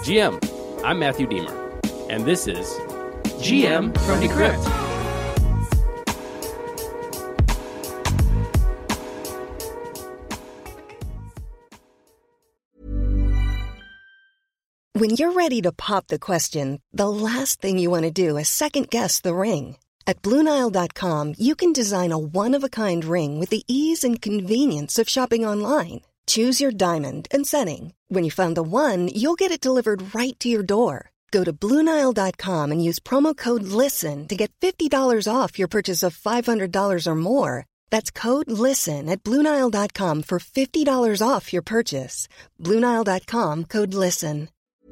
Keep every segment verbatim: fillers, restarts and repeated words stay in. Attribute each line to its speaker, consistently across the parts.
Speaker 1: G M, I'm Matthew Deemer, and this is G M from Decrypt.
Speaker 2: When you're ready to pop the question, the last thing you want to do is second-guess the ring. At Blue Nile dot com, you can design a one-of-a-kind ring with the ease and convenience of shopping online. Choose your diamond and setting. When you find the one, you'll get it delivered right to your door. Go to Blue Nile dot com and use promo code LISTEN to get fifty dollars off your purchase of five hundred dollars or more. That's code LISTEN at Blue Nile dot com for fifty dollars off your purchase. Blue Nile dot com, code LISTEN.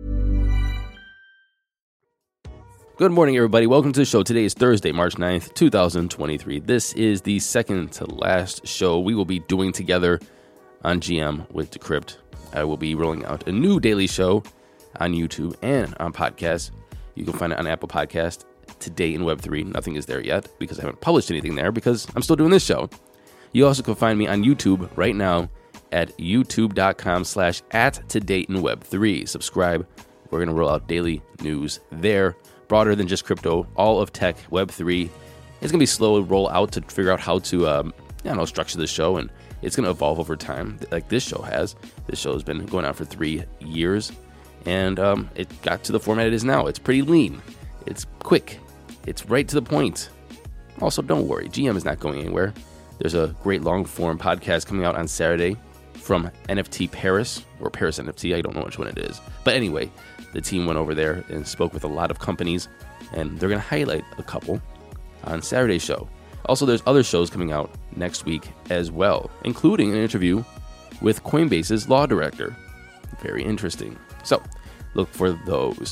Speaker 1: Good morning, everybody. Welcome to the show. Today is Thursday, March ninth, twenty twenty-three. This is the second to last show we will be doing together on G M with Decrypt. I will be rolling out a new daily show on YouTube and on podcast. You can find it on Apple Podcast today in Web three. Nothing is there yet because I haven't published anything there because I'm still doing this show. You also can find me on YouTube right now at youtube.com slash at to date in Web three. Subscribe. We're going to roll out daily news there. Broader than just crypto, all of tech, Web three. It's going to be slow to roll out to figure out how to, um, I don't know, structure the show, and it's going to evolve over time, like this show has. This show has been going on for three years, and um, it got to the format it is now. It's pretty lean. It's quick. It's right to the point. Also, don't worry, G M is not going anywhere. There's a great long-form podcast coming out on Saturday from N F T Paris, or Paris N F T, I don't know which one it is. But anyway, the team went over there and spoke with a lot of companies, and they're going to highlight a couple on Saturday's show. Also, there's other shows coming out next week as well, including an interview with Coinbase's law director. Very interesting. So, look for those.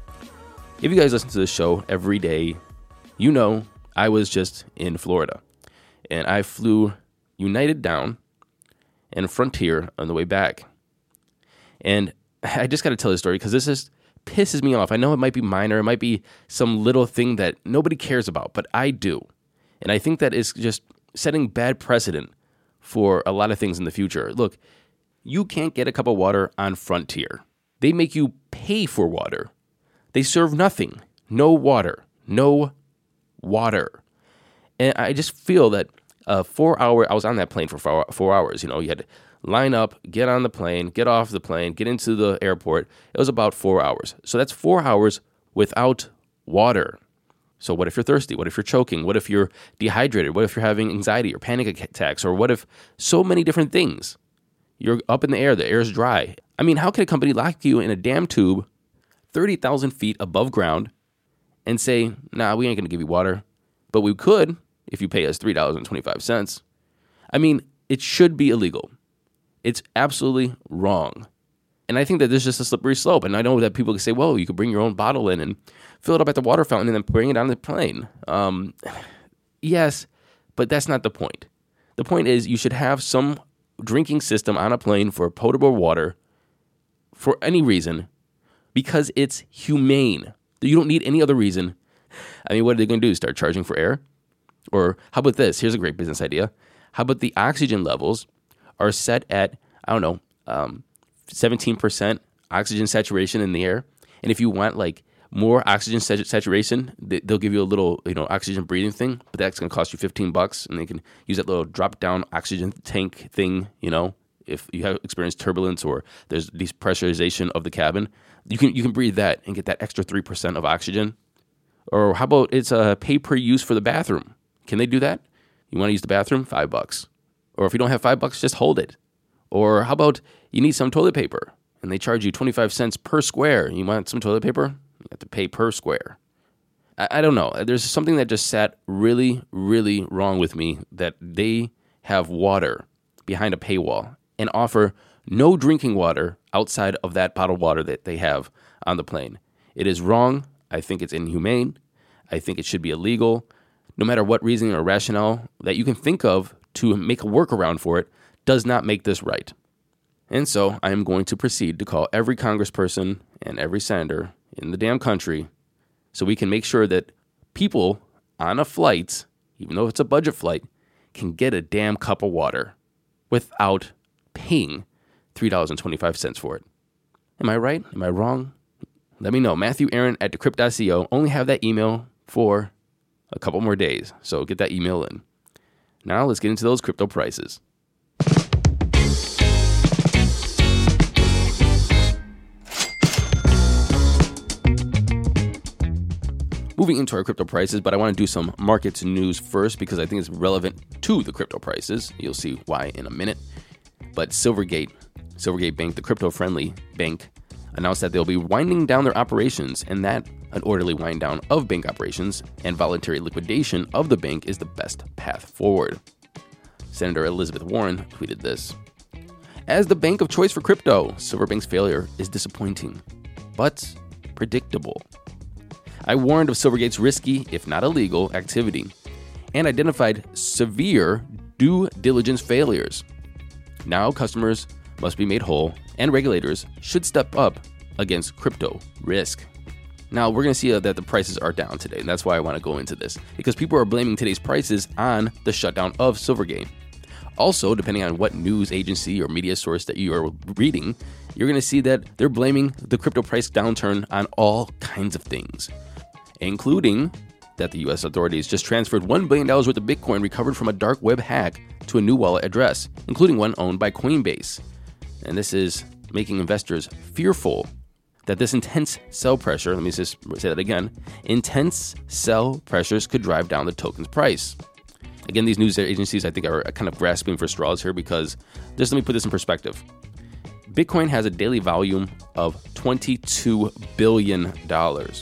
Speaker 1: If you guys listen to this show every day, you know I was just in Florida, and I flew United down and Frontier on the way back. And I just got to tell this story because this just pisses me off. I know it might be minor. It might be some little thing that nobody cares about, but I do. And I think that is just setting bad precedent for a lot of things in the future. Look, you can't get a cup of water on Frontier. They make you pay for water. They serve nothing. No water. No water. And I just feel that uh, four hour, I was on that plane for four, four hours. You know, you had to line up, get on the plane, get off the plane, get into the airport. It was about four hours. So that's four hours without water. So what if you're thirsty? What if you're choking? What if you're dehydrated? What if you're having anxiety or panic attacks? Or what if so many different things? You're up in the air. The air is dry. I mean, how can a company lock you in a damn tube thirty thousand feet above ground and say, nah, we ain't going to give you water, but we could if you pay us three dollars and twenty-five cents. I mean, it should be illegal. It's absolutely wrong. And I think that there's just a slippery slope. And I know that people can say, well, you could bring your own bottle in and fill it up at the water fountain and then bring it on the plane. Um, yes, but that's not the point. The point is you should have some drinking system on a plane for potable water for any reason because it's humane. You don't need any other reason. I mean, what are they going to do? Start charging for air? Or how about this? Here's a great business idea. How about the oxygen levels are set at, I don't know, um, seventeen percent oxygen saturation in the air. And if you want like more oxygen sat- saturation, they, they'll give you a little, you know, oxygen breathing thing, but that's going to cost you fifteen bucks. And they can use that little drop down oxygen tank thing, you know, if you have experienced turbulence or there's depressurization of the cabin, you can, you can breathe that and get that extra three percent of oxygen. Or how about it's a pay per use for the bathroom? Can they do that? You want to use the bathroom? Five bucks. Or if you don't have five bucks, just hold it. Or how about you need some toilet paper and they charge you twenty-five cents per square. You want some toilet paper? You have to pay per square. I, I don't know. There's something that just sat really, really wrong with me that they have water behind a paywall and offer no drinking water outside of that bottled water that they have on the plane. It is wrong. I think it's inhumane. I think it should be illegal. No matter what reasoning or rationale that you can think of to make a workaround for it does not make this right. And so I am going to proceed to call every congressperson and every senator in the damn country so we can make sure that people on a flight, even though it's a budget flight, can get a damn cup of water without paying three dollars and twenty-five cents for it. Am I right? Am I wrong? Let me know. Matthew Aaron at decrypt dot co. Only have that email for a couple more days, so get that email in. Now let's get into those crypto prices. Moving into our crypto prices, but I want to do some markets news first because I think it's relevant to the crypto prices. You'll see why in a minute. But Silvergate, Silvergate Bank, the crypto-friendly bank, announced that they'll be winding down their operations, and that an orderly wind down of bank operations and voluntary liquidation of the bank is the best path forward. Senator Elizabeth Warren tweeted this. As the bank of choice for crypto, Silverbank's failure is disappointing, but predictable. I warned of Silvergate's risky, if not illegal, activity and identified severe due diligence failures. Now customers must be made whole, and regulators should step up against crypto risk. Now, we're going to see that the prices are down today, and that's why I want to go into this, because people are blaming today's prices on the shutdown of Silvergate. Also, depending on what news agency or media source that you are reading, you're going to see that they're blaming the crypto price downturn on all kinds of things, including that the U S authorities just transferred one billion dollars worth of Bitcoin recovered from a dark web hack to a new wallet address, including one owned by Coinbase. And this is making investors fearful that this intense sell pressure, let me just say that again, intense sell pressures could drive down the token's price. Again, these news agencies, I think, are kind of grasping for straws here because, just let me put this in perspective. Bitcoin has a daily volume of twenty-two billion dollars.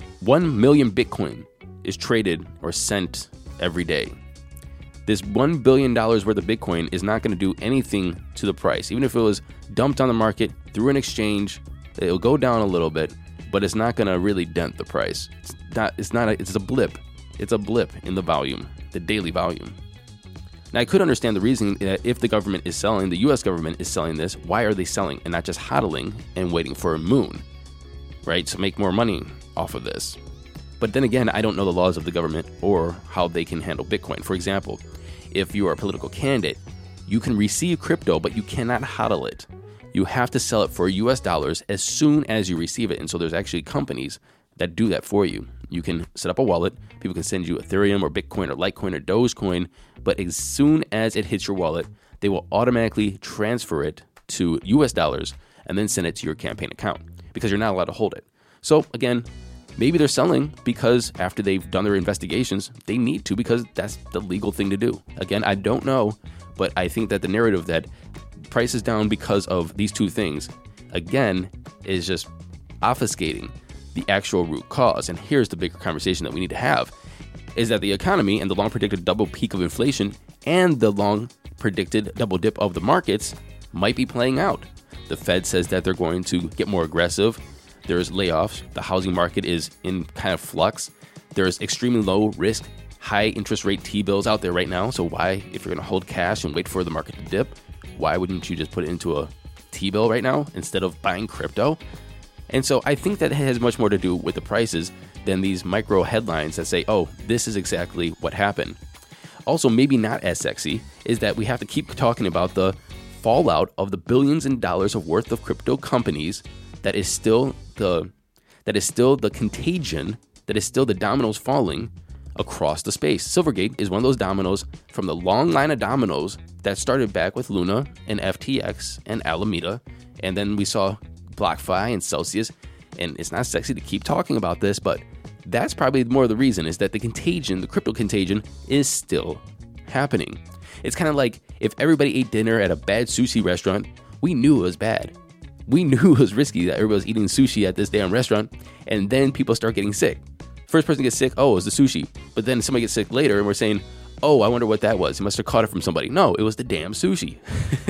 Speaker 1: One million Bitcoin is traded or sent every day. This one billion dollars worth of Bitcoin is not going to do anything to the price. Even if it was dumped on the market through an exchange, it'll go down a little bit, but it's not going to really dent the price. It's not, it's not, a, it's a blip. It's a blip in the volume, the daily volume. Now, I could understand the reason that if the government is selling, the U S government is selling this, why are they selling and not just hodling and waiting for a moon, right? To make more money off of this. But then again, I don't know the laws of the government or how they can handle Bitcoin. For example, if you are a political candidate, you can receive crypto, but you cannot hodl it. You have to sell it for U S dollars as soon as you receive it. And so there's actually companies that do that for you. You can set up a wallet. People can send you Ethereum or Bitcoin or Litecoin or Dogecoin. But as soon as it hits your wallet, they will automatically transfer it to U S dollars and then send it to your campaign account because you're not allowed to hold it. So again, maybe they're selling because after they've done their investigations, they need to because that's the legal thing to do. Again, I don't know, but I think that the narrative that price is down because of these two things, again, is just obfuscating the actual root cause. And here's the bigger conversation that we need to have, is that the economy and the long predicted double peak of inflation and the long predicted double dip of the markets might be playing out. The Fed says that they're going to get more aggressive. There's layoffs. The housing market is in kind of flux. There's extremely low risk, high interest rate T-bills out there right now. So why, if you're going to hold cash and wait for the market to dip, why wouldn't you just put it into a T-bill right now instead of buying crypto? And so I think that has much more to do with the prices than these micro headlines that say, oh, this is exactly what happened. Also, maybe not as sexy is that we have to keep talking about the fallout of the billions in dollars of worth of crypto companies that is still the that is still the contagion, that is still the dominoes falling across the space. Silvergate is one of those dominoes from the long line of dominoes that started back with Luna and F T X and Alameda, and then we saw BlockFi and Celsius, and it's not sexy to keep talking about this, but that's probably more of the reason, is that the contagion, the crypto contagion, is still happening. It's kind of like if everybody ate dinner at a bad sushi restaurant, we knew it was bad. We knew it was risky that everybody was eating sushi at this damn restaurant, and then people start getting sick. First person gets sick, oh, it was the sushi. But then somebody gets sick later, and we're saying, oh, I wonder what that was. He must have caught it from somebody. No, it was the damn sushi.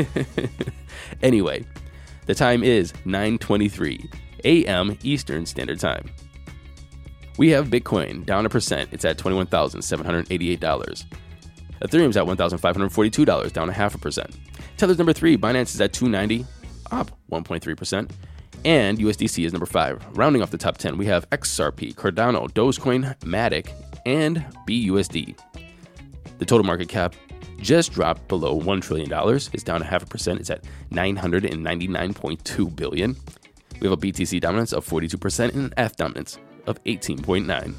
Speaker 1: Anyway, the time is nine twenty-three a.m. Eastern Standard Time. We have Bitcoin down a percent. It's at twenty-one thousand seven hundred eighty-eight dollars. Ethereum's at one thousand five hundred forty-two dollars, down a half a percent. Tether's number three. Binance is at two ninety, up one point three percent. And U S D C is number five. Rounding off the top ten, we have X R P, Cardano, Dogecoin, Matic, and B U S D. The total market cap just dropped below one trillion dollars. It's down a half a percent. It's at nine hundred ninety-nine point two billion dollars. We have a B T C dominance of forty-two percent and an E T H dominance of eighteen point nine.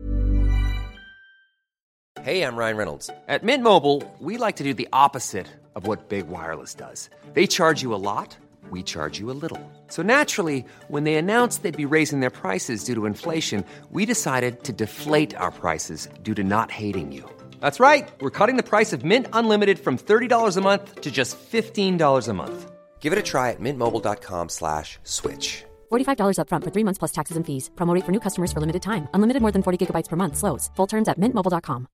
Speaker 3: Hey, I'm Ryan Reynolds. At Mint Mobile, we like to do the opposite of what Big Wireless does. They charge you a lot, we charge you a little. So naturally, when they announced they'd be raising their prices due to inflation, we decided to deflate our prices due to not hating you. That's right. We're cutting the price of Mint Unlimited from thirty dollars a month to just fifteen dollars a month. Give it a try at mintmobile.com slash switch.
Speaker 4: forty-five dollars up front for three months plus taxes and fees. Promo rate for new customers for limited time. Unlimited more than forty gigabytes per month slows. Full terms at mint mobile dot com.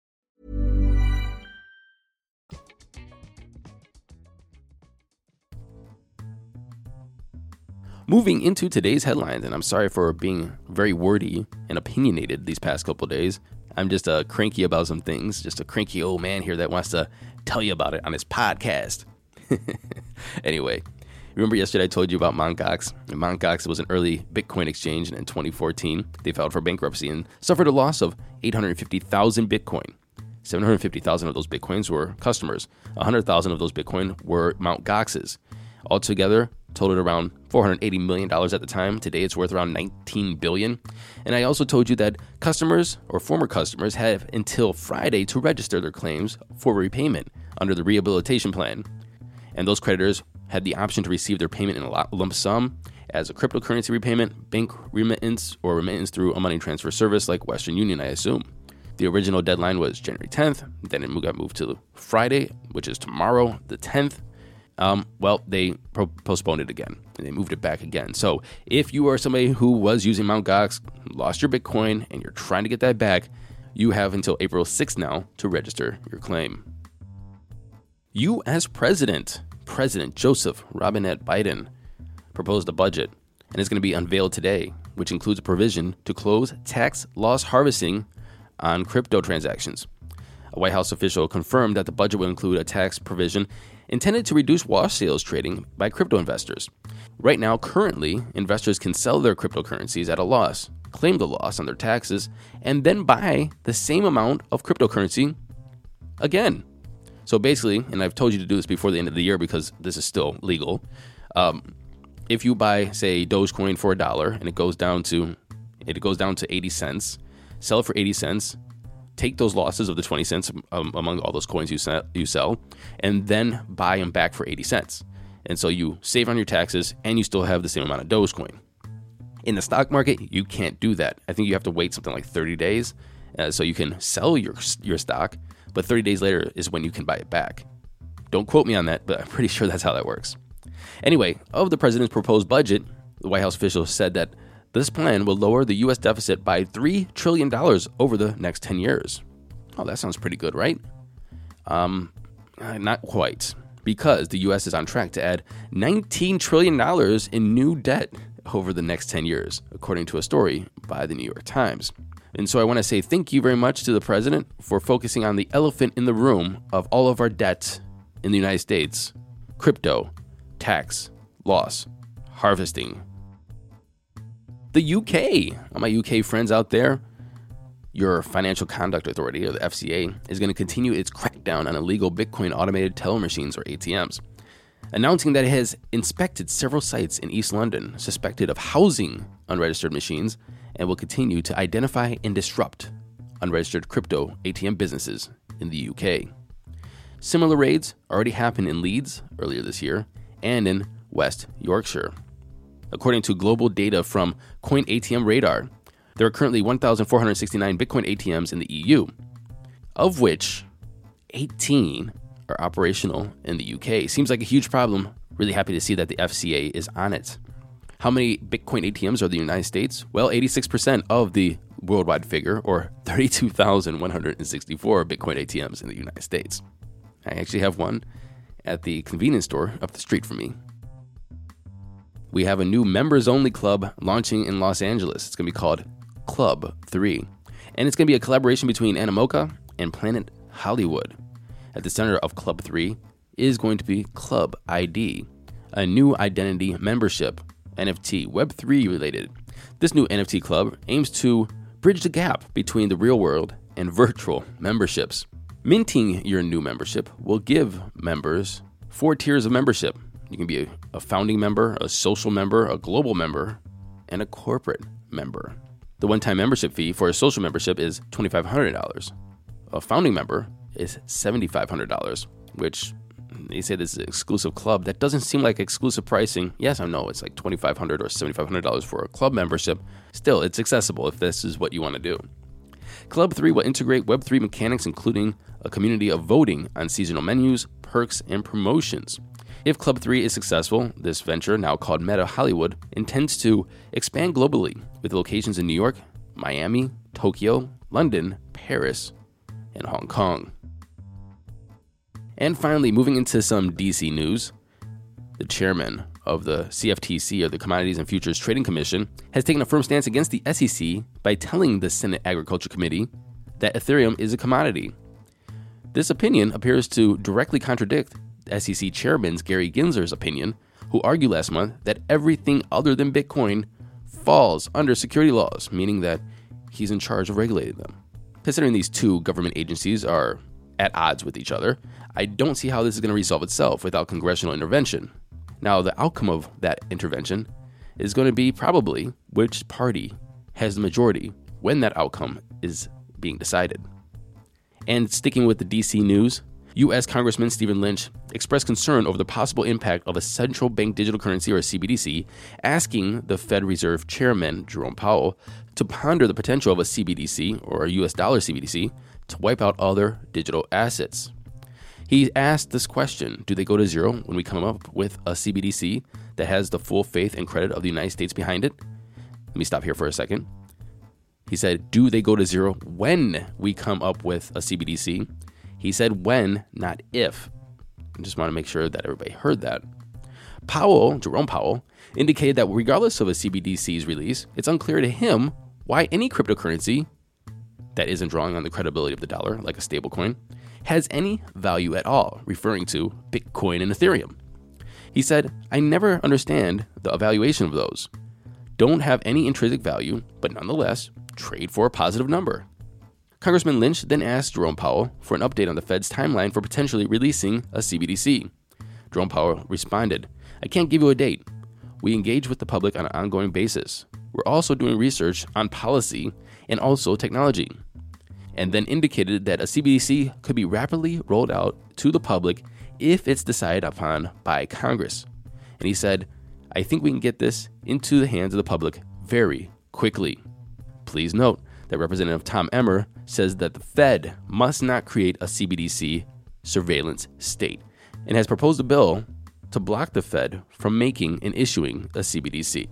Speaker 1: Moving into today's headlines, and I'm sorry for being very wordy and opinionated these past couple of days. I'm just uh, cranky about some things, just a cranky old man here that wants to tell you about it on his podcast. Anyway, remember yesterday I told you about Mt. Gox? And Mt. Gox was an early Bitcoin exchange, and in twenty fourteen, they filed for bankruptcy and suffered a loss of eight hundred fifty thousand Bitcoin. seven hundred fifty thousand of those Bitcoins were customers. one hundred thousand of those Bitcoin were Mt. Gox's. Altogether, totaled around four hundred eighty million dollars at the time. Today, it's worth around nineteen billion dollars. And I also told you that customers or former customers have until Friday to register their claims for repayment under the rehabilitation plan. And those creditors had the option to receive their payment in a lump sum as a cryptocurrency repayment, bank remittance, or remittance through a money transfer service like Western Union, I assume. The original deadline was January tenth. Then it got moved to Friday, which is tomorrow, the tenth. Um, well, they pro- postponed it again, and they moved it back again. So if you are somebody who was using Mt. Gox, lost your Bitcoin, and you're trying to get that back, you have until April sixth now to register your claim. U S President, President Joseph Robinette Biden, proposed a budget, and it's going to be unveiled today, which includes a provision to close tax loss harvesting on crypto transactions. A White House official confirmed that the budget will include a tax provision intended to reduce wash sales trading by crypto investors. Right now, currently, investors can sell their cryptocurrencies at a loss, claim the loss on their taxes, and then buy the same amount of cryptocurrency again. So basically, and I've told you to do this before the end of the year because this is still legal, um, if you buy, say, Dogecoin for a dollar and it goes down to it goes down to eighty cents, sell it for eighty cents, take those losses of the twenty cents um, among all those coins you sell, you sell, and then buy them back for eighty cents. And so you save on your taxes and you still have the same amount of Dogecoin. In the stock market, you can't do that. I think you have to wait something like thirty days uh, so you can sell your your stock, but thirty days later is when you can buy it back. Don't quote me on that, but I'm pretty sure that's how that works. Anyway, of the president's proposed budget, the White House official said that this plan will lower the U S deficit by three trillion dollars over the next ten years. Oh, that sounds pretty good, right? Um, not quite, because the U S is on track to add nineteen trillion dollars in new debt over the next ten years, according to a story by the New York Times. And so I want to say thank you very much to the president for focusing on the elephant in the room of all of our debt in the United States: crypto, tax, loss, harvesting. The U K, all my U K friends out there, your Financial Conduct Authority, or the F C A, is going to continue its crackdown on illegal Bitcoin automated teller machines, or A T Ms, announcing that it has inspected several sites in East London suspected of housing unregistered machines and will continue to identify and disrupt unregistered crypto A T M businesses in the U K. Similar raids already happened in Leeds earlier this year and in West Yorkshire. According to global data from Coin A T M Radar, there are currently one thousand four hundred sixty-nine Bitcoin A T Ms in the E U, of which eighteen are operational in the U K. Seems like a huge problem. Really happy to see that the F C A is on it. How many Bitcoin A T Ms are in the United States? Well, eighty-six percent of the worldwide figure, or thirty-two thousand one hundred sixty-four Bitcoin A T Ms in the United States. I actually have one at the convenience store up the street from me. We have a new members-only club launching in Los Angeles. It's going to be called Club three. And it's going to be a collaboration between Animoca and Planet Hollywood. At the center of Club three is going to be Club I D, a new identity membership, N F T, Web three related. This new N F T club aims to bridge the gap between the real world and virtual memberships. Minting your new membership will give members four tiers of membership. You can be a founding member, a social member, a global member, and a corporate member. The one-time membership fee for a social membership is twenty-five hundred dollars. A founding member is seven thousand five hundred dollars, which they say this is an exclusive club. That doesn't seem like exclusive pricing. Yes, I know it's like twenty-five hundred dollars or seven thousand five hundred dollars for a club membership. Still, it's accessible if this is what you want to do. Club three will integrate Web three mechanics, including a community of voting on seasonal menus, perks, and promotions. If Club three is successful, this venture, now called Meta Hollywood, intends to expand globally with locations in New York, Miami, Tokyo, London, Paris, and Hong Kong. And finally, moving into some D C news, the chairman of the C F T C, or the Commodities and Futures Trading Commission, has taken a firm stance against the S E C by telling the Senate Agriculture Committee that Ethereum is a commodity. This opinion appears to directly contradict S E C Chairman's Gary Gensler's opinion, who argued last month that everything other than Bitcoin falls under security laws, meaning that he's in charge of regulating them. Considering these two government agencies are at odds with each other, I don't see how this is going to resolve itself without congressional intervention. Now, the outcome of that intervention is going to be probably which party has the majority when that outcome is being decided. And sticking with the D C news, U S Congressman Stephen Lynch expressed concern over the possible impact of a central bank digital currency, or C B D C, asking the Fed Reserve Chairman Jerome Powell to ponder the potential of a C B D C, or a U S dollar C B D C, to wipe out other digital assets. He asked this question: do they go to zero when we come up with a C B D C that has the full faith and credit of the United States behind it? Let me stop here for a second. He said, do they go to zero when we come up with a C B D C? He said when, not if. I just want to make sure that everybody heard that. Powell, Jerome Powell, indicated that regardless of a C B D C's release, it's unclear to him why any cryptocurrency that isn't drawing on the credibility of the dollar, like a stablecoin, has any value at all, referring to Bitcoin and Ethereum. He said, I never understand the evaluation of those. Don't have any intrinsic value, but nonetheless, trade for a positive number. Congressman Lynch then asked Jerome Powell for an update on the Fed's timeline for potentially releasing a C B D C. Jerome Powell responded, I can't give you a date. We engage with the public on an ongoing basis. We're also doing research on policy and also technology. And then indicated that a C B D C could be rapidly rolled out to the public if it's decided upon by Congress. And he said, I think we can get this into the hands of the public very quickly. Please note that Representative Tom Emmer says that the Fed must not create a C B D C surveillance state and has proposed a bill to block the Fed from making and issuing a C B D C.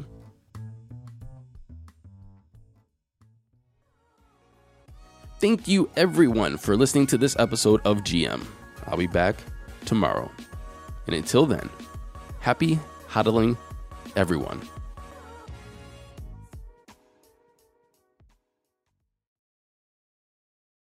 Speaker 1: Thank you, everyone, for listening to this episode of G M. I'll be back tomorrow. And until then, happy hodling, everyone.